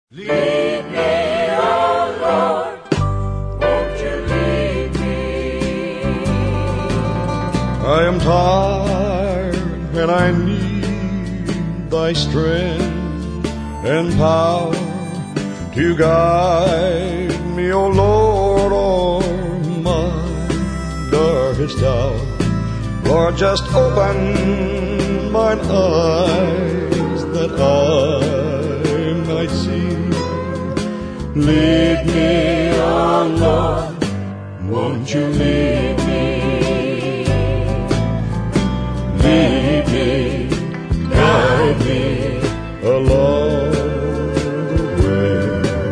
Lead me, oh Lord, won't you lead me? I am tired and I need thy strength and power to guide me, O Lord, o'er my darkest hour. Lord, just open mine eyes that I might see. Lead me, oh Lord, won't you lead me? Lead me, guide me along the way.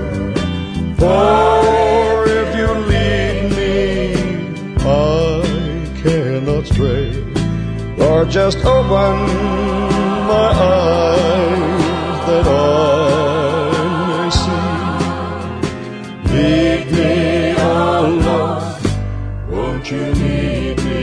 For if you lead me, I cannot stray. Lord, just open my eyes that I may see. Lead me, oh Lord, won't you lead me?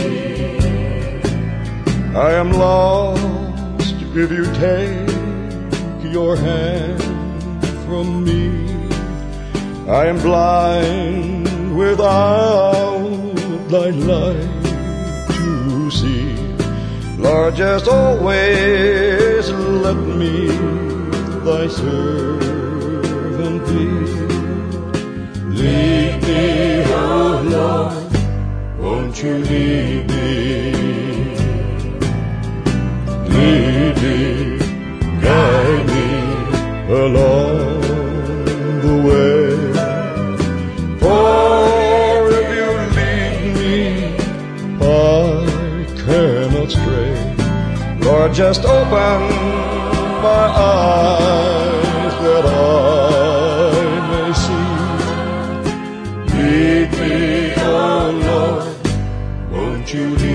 I am lost if you take your hand from me. I am blind without thy light to see. Lord, just always let me thy servant be. Lead me, oh Lord, won't you lead me? Lead me, guide me along the way. For if you lead me, I cannot stray. Lord, just open my eyes that I may see. Lead me, oh Lord, won't you lead me?